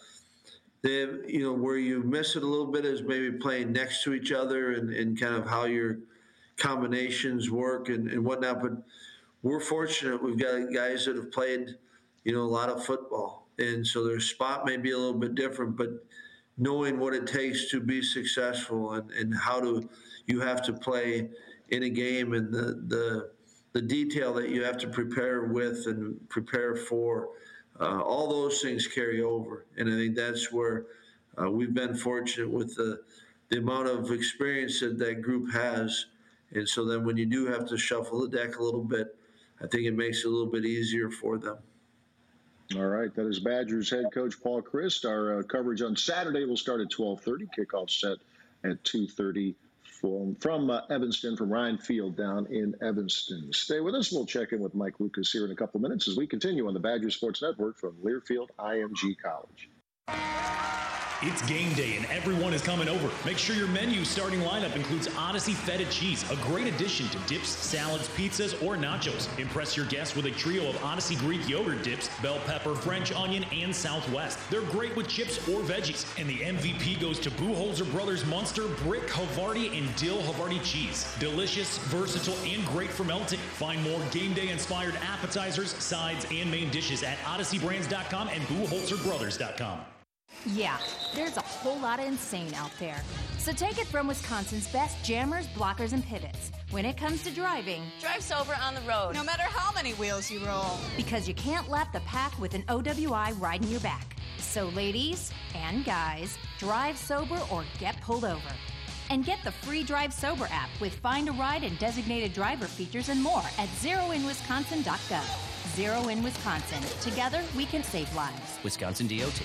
where you miss it a little bit is maybe playing next to each other and kind of how your combinations work and whatnot. But we're fortunate. We've got guys that have played, a lot of football. And so their spot may be a little bit different, but knowing what it takes to be successful and how you have to play in a game and the detail that you have to prepare with and prepare for, all those things carry over. And I think that's where we've been fortunate with the amount of experience that group has. And so then when you do have to shuffle the deck a little bit, I think it makes it a little bit easier for them. All right, that is Badgers head coach Paul Chryst. Our coverage on Saturday will start at 12:30. Kickoff set at 2:30 from Evanston, from Ryan Field down in Evanston. Stay with us. We'll check in with Mike Lucas here in a couple minutes as we continue on the Badger Sports Network from Learfield IMG College. It's game day and everyone is coming over. Make sure your menu starting lineup includes Odyssey Feta cheese, a great addition to dips, salads, pizzas, or nachos. Impress your guests with a trio of Odyssey Greek yogurt dips, bell pepper, French onion, and Southwest. They're great with chips or veggies. And the MVP goes to Buchholzer Brothers Munster, Brick, Havarti, and Dill Havarti cheese. Delicious, versatile, and great for melting. Find more game day inspired appetizers, sides, and main dishes at odysseybrands.com and buchholzerbrothers.com. Yeah, there's a whole lot of insane out there. So take it from Wisconsin's best jammers, blockers, and pivots. When it comes to driving, drive sober on the road, no matter how many wheels you roll. Because you can't lap the pack with an OWI riding your back. So ladies and guys, drive sober or get pulled over. And get the free Drive Sober app with Find a Ride and designated driver features and more at zeroinwisconsin.gov. Zero in Wisconsin. Together, we can save lives. Wisconsin DOT.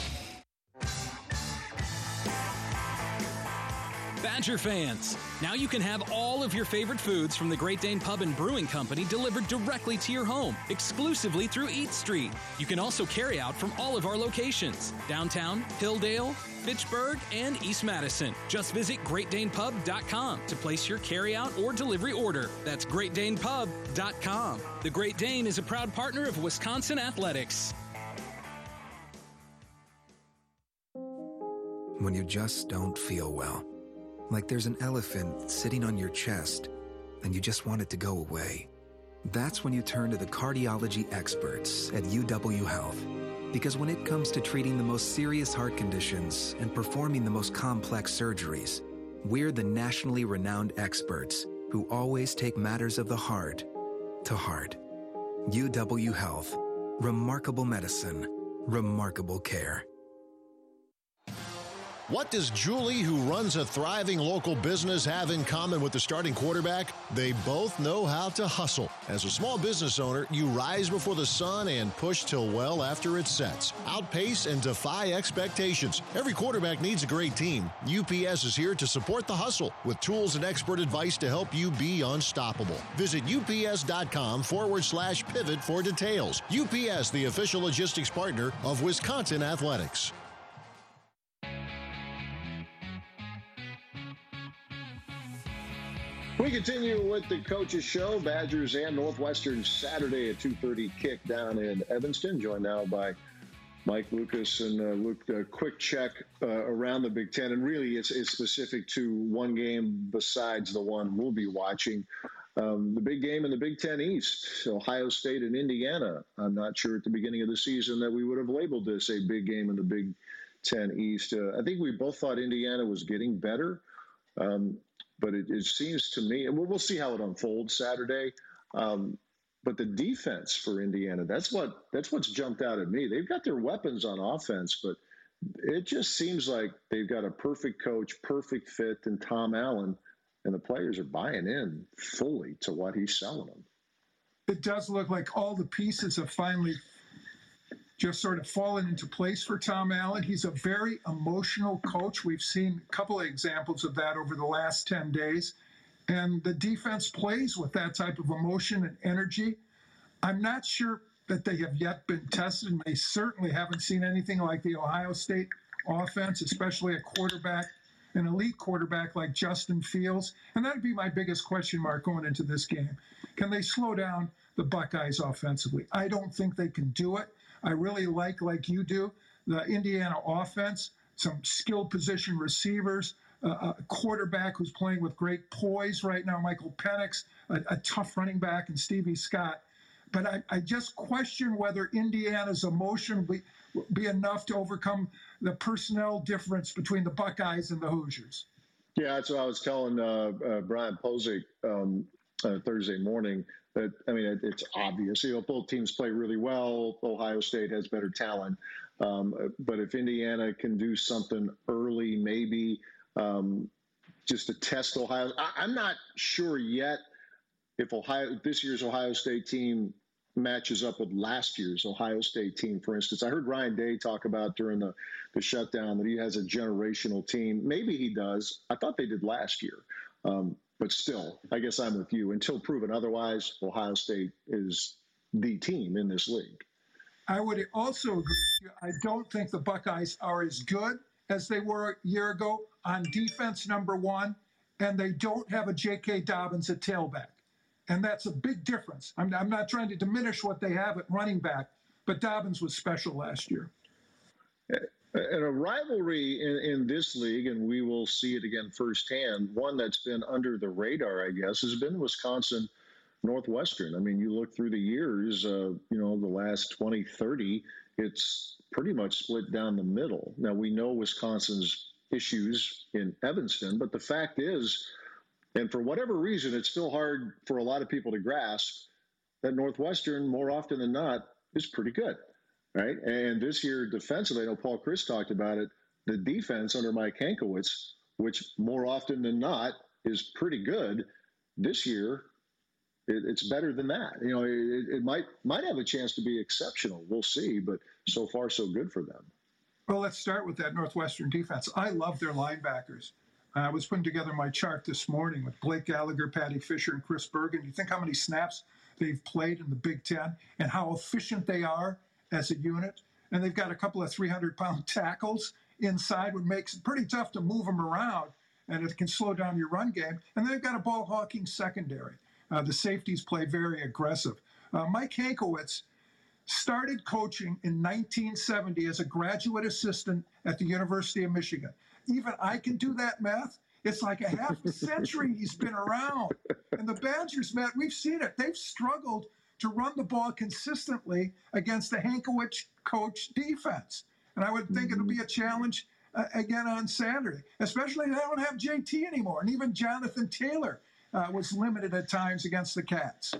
Badger fans, now you can have all of your favorite foods from the Great Dane Pub and Brewing Company delivered directly to your home, exclusively through Eat Street. You can also carry out from all of our locations, downtown, Hilldale, Fitchburg, and East Madison. Just visit GreatDanePub.com to place your carry-out or delivery order. That's GreatDanePub.com. The Great Dane is a proud partner of Wisconsin Athletics. When you just don't feel well, like there's an elephant sitting on your chest and you just want it to go away. That's when you turn to the cardiology experts at UW Health. Because when it comes to treating the most serious heart conditions and performing the most complex surgeries, we're the nationally renowned experts who always take matters of the heart to heart. UW Health. Remarkable medicine. Remarkable care. What does Julie, who runs a thriving local business, have in common with the starting quarterback? They both know how to hustle. As a small business owner, you rise before the sun and push till well after it sets. Outpace and defy expectations. Every quarterback needs a great team. UPS is here to support the hustle with tools and expert advice to help you be unstoppable. Visit ups.com/pivot for details. UPS, the official logistics partner of Wisconsin Athletics. We continue with the Coaches Show. Badgers and Northwestern Saturday at 2:30 kick down in Evanston. Joined now by Mike Lucas and Luke. A quick check around the Big Ten, and really it's specific to one game besides the one we'll be watching. The big game in the Big Ten East, Ohio State and Indiana. I'm not sure at the beginning of the season that we would have labeled this a big game in the Big Ten East. I think we both thought Indiana was getting better. But it seems to me, and we'll see how it unfolds Saturday. But the defense for Indiana, that's what's jumped out at me. They've got their weapons on offense, but it just seems like they've got a perfect coach, perfect fit in Tom Allen, and the players are buying in fully to what he's selling them. It does look like all the pieces have finally just sort of fallen into place for Tom Allen. He's a very emotional coach. We've seen a couple of examples of that over the last 10 days. And the defense plays with that type of emotion and energy. I'm not sure that they have yet been tested, and they certainly haven't seen anything like the Ohio State offense, especially a quarterback, an elite quarterback like Justin Fields. And that'd be my biggest question mark going into this game. Can they slow down the Buckeyes offensively? I don't think they can do it. I really like you do, the Indiana offense, some skilled position receivers, a quarterback who's playing with great poise right now, Michael Penix, a tough running back, and Stevie Scott. But I just question whether Indiana's emotion will be enough to overcome the personnel difference between the Buckeyes and the Hoosiers. Yeah, that's what I was telling Brian Posick Thursday morning. But, I mean, it's obvious. Both teams play really well. Ohio State has better talent. But if Indiana can do something early, maybe just to test Ohio. I'm not sure yet if this year's Ohio State team matches up with last year's Ohio State team, for instance. I heard Ryan Day talk about during the shutdown that he has a generational team. Maybe he does. I thought they did last year. But still, I guess I'm with you. Until proven otherwise, Ohio State is the team in this league. I would also agree with you. I don't think the Buckeyes are as good as they were a year ago on defense, number one, and they don't have a J.K. Dobbins at tailback. And that's a big difference. I'm not trying to diminish what they have at running back, but Dobbins was special last year. And a rivalry in this league, and we will see it again firsthand, one that's been under the radar, I guess, has been Wisconsin Northwestern. I mean, you look through the years, the last 20, 30, it's pretty much split down the middle. Now, we know Wisconsin's issues in Evanston, but the fact is, and for whatever reason, it's still hard for a lot of people to grasp that Northwestern, more often than not, is pretty good. Right. And this year defensively, I know Paul Chris talked about it, the defense under Mike Hankwitz, which more often than not is pretty good. This year, it's better than that. It might have a chance to be exceptional. We'll see. But so far, so good for them. Well, let's start with that Northwestern defense. I love their linebackers. I was putting together my chart this morning with Blake Gallagher, Patty Fisher, and Chris Bergen. Do you think how many snaps they've played in the Big Ten and how efficient they are as a unit? And they've got a couple of 300-pound tackles inside, which makes it pretty tough to move them around, and it can slow down your run game. And they've got a ball-hawking secondary. The safeties play very aggressive. Mike Hankwitz started coaching in 1970 as a graduate assistant at the University of Michigan. Even I can do that math. It's like a half a century he's been around. And the Badgers, Matt, we've seen it. They've struggled to run the ball consistently against the Hankwitz coach defense. And I would think it'll be a challenge again on Saturday, especially they don't have JT anymore. And even Jonathan Taylor was limited at times against the Cats.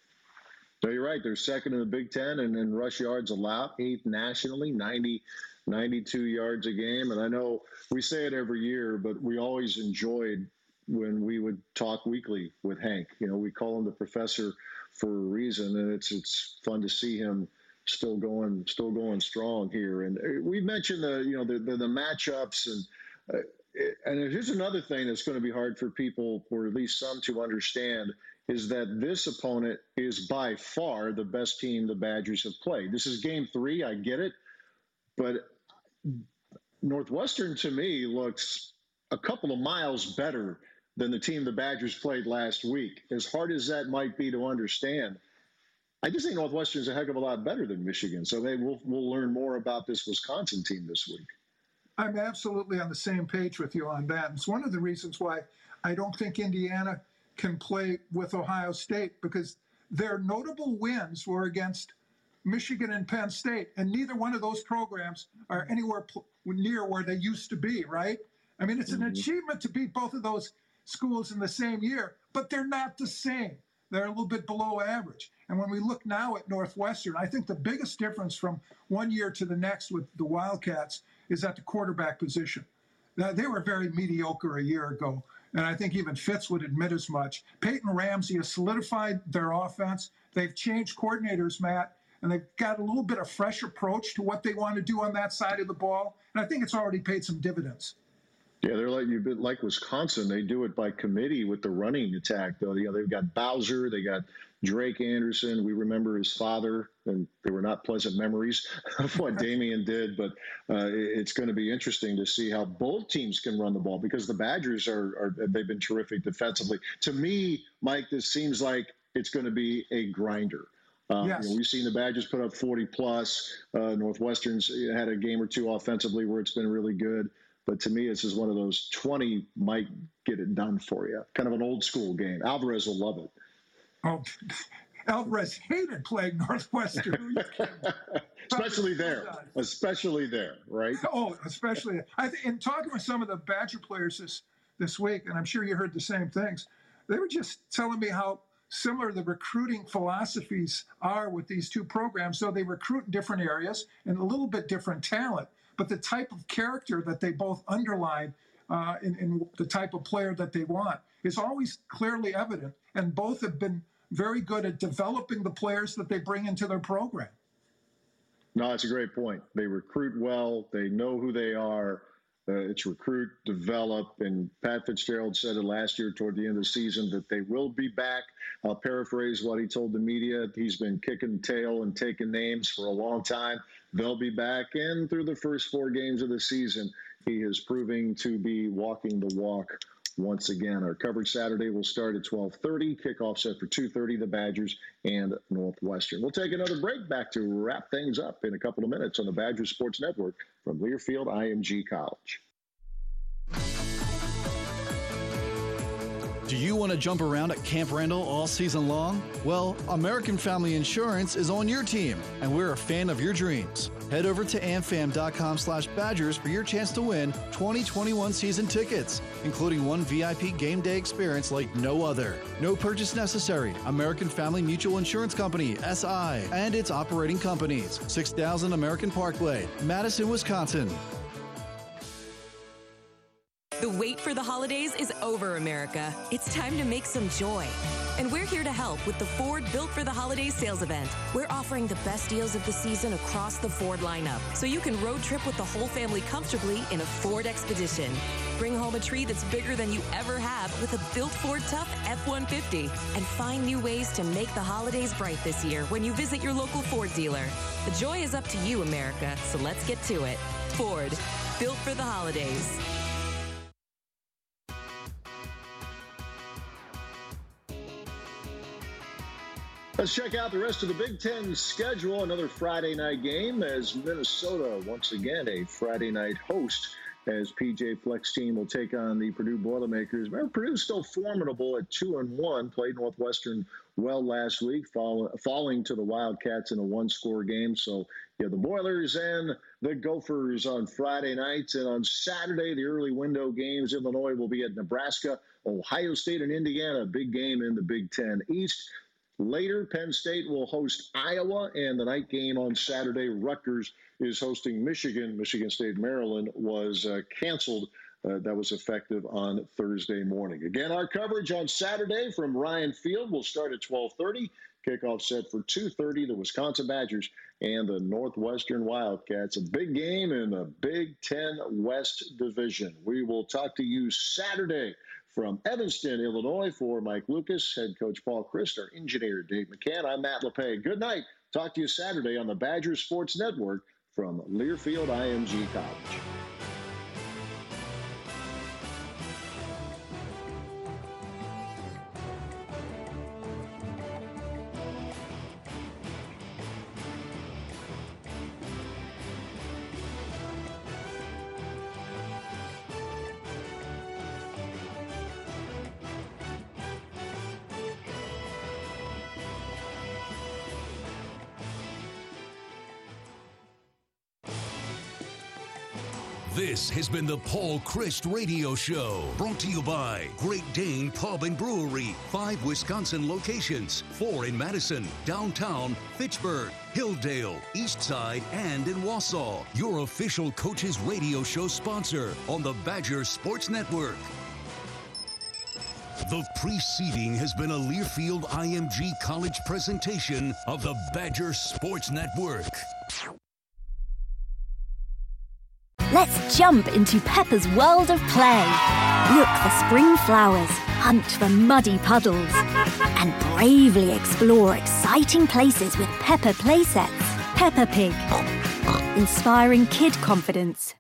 So you're right. They're second in the Big Ten and rush yards allowed, 8th nationally, 92 yards a game. And I know we say it every year, but we always enjoyed when we would talk weekly with Hank. We call him the professor for a reason, and it's fun to see him still going strong here. And we mentioned the matchups, and here's another thing that's going to be hard for people, or at least some, to understand, is that this opponent is by far the best team the Badgers have played. This is game 3, I get it, but Northwestern to me looks a couple of miles better than the team the Badgers played last week. As hard as that might be to understand, I just think Northwestern's a heck of a lot better than Michigan. So maybe we'll learn more about this Wisconsin team this week. I'm absolutely on the same page with you on that. It's one of the reasons why I don't think Indiana can play with Ohio State, because their notable wins were against Michigan and Penn State, and neither one of those programs are anywhere near where they used to be, right? I mean, it's an achievement to beat both of those schools in the same year, but they're not the same. They're a little bit below average. And when we look now at Northwestern, I think the biggest difference from one year to the next with the Wildcats is at the quarterback position. They were very mediocre a year ago, and I think even Fitz would admit as much. Peyton Ramsey has solidified their offense. They've changed coordinators, Matt, and they've got a little bit of fresh approach to what they want to do on that side of the ball, and I think it's already paid some dividends. Yeah, they're like Wisconsin. They do it by committee with the running attack, though. They've got Bowser, they got Drake Anderson. We remember his father, and they were not pleasant memories of what Damian did. But it's going to be interesting to see how both teams can run the ball, because the Badgers they've been terrific defensively. To me, Mike, this seems like it's going to be a grinder. Yes. We've seen the Badgers put up 40-plus. Northwestern's had a game or two offensively where it's been really good. But to me, this is one of those 20 might get it done for you. Kind of an old school game. Alvarez will love it. Oh, Alvarez hated playing Northwestern. Especially there, right? Oh, especially. In talking with some of the Badger players this week, and I'm sure you heard the same things, they were just telling me how similar the recruiting philosophies are with these two programs. So they recruit in different areas and a little bit different talent. But the type of character that they both underline in the type of player that they want is always clearly evident. And both have been very good at developing the players that they bring into their program. No, that's a great point. They recruit well. They know who they are. It's recruit, develop. And Pat Fitzgerald said it last year toward the end of the season that they will be back. I'll paraphrase what he told the media. He's been kicking tail and taking names for a long time. They'll be back. And through the first 4 games of the season, he is proving to be walking the walk once again. Our coverage Saturday will start at 12:30. Kickoff set for 2:30, the Badgers and Northwestern. We'll take another break, back to wrap things up in a couple of minutes on the Badgers Sports Network from Learfield IMG College. Do you want to jump around at Camp Randall all season long? Well, American Family Insurance is on your team, and we're a fan of your dreams. Head over to amfam.com/Badgers for your chance to win 2021 season tickets, including one VIP game day experience like no other. No purchase necessary. American Family Mutual Insurance Company, SI, and its operating companies. 6000 American Parkway, Madison, Wisconsin. The wait for the holidays is over, America. It's time to make some joy. And we're here to help with the Ford Built for the Holidays sales event. We're offering the best deals of the season across the Ford lineup, so you can road trip with the whole family comfortably in a Ford Expedition. Bring home a tree that's bigger than you ever have with a built Ford Tough F-150. And find new ways to make the holidays bright this year when you visit your local Ford dealer. The joy is up to you, America, so let's get to it. Ford, Built for the Holidays. Let's check out the rest of the Big Ten schedule. Another Friday night game as Minnesota, once again, a Friday night host, as PJ Fleck's team will take on the Purdue Boilermakers. Remember, Purdue's still formidable at 2-1, played Northwestern well last week, falling to the Wildcats in a 1-score game. So, yeah, the Boilers and the Gophers on Friday nights. And on Saturday, the early window games, Illinois will be at Nebraska, Ohio State, and Indiana. Big game in the Big Ten East. Later, Penn State will host Iowa, and the night game on Saturday, Rutgers is hosting Michigan. Michigan State, Maryland was canceled. That was effective on Thursday morning. Again, our coverage on Saturday from Ryan Field will start at 12:30. Kickoff set for 2:30, the Wisconsin Badgers and the Northwestern Wildcats. A big game in the Big Ten West Division. We will talk to you Saturday from Evanston, Illinois. For Mike Lucas, head coach Paul Christ, our engineer Dave McCann, I'm Matt LePay. Good night. Talk to you Saturday on the Badger Sports Network from Learfield IMG College. This has been the Paul Christ Radio Show, brought to you by Great Dane Pub and Brewery. 5 Wisconsin locations, 4 in Madison, downtown, Fitchburg, Hilldale, Eastside, and in Wausau. Your official Coaches Radio Show sponsor on the Badger Sports Network. The preceding has been a Learfield IMG College presentation of the Badger Sports Network. Let's jump into Peppa's world of play. Look for spring flowers, hunt for muddy puddles, and bravely explore exciting places with Peppa playsets. Peppa Pig, inspiring kid confidence.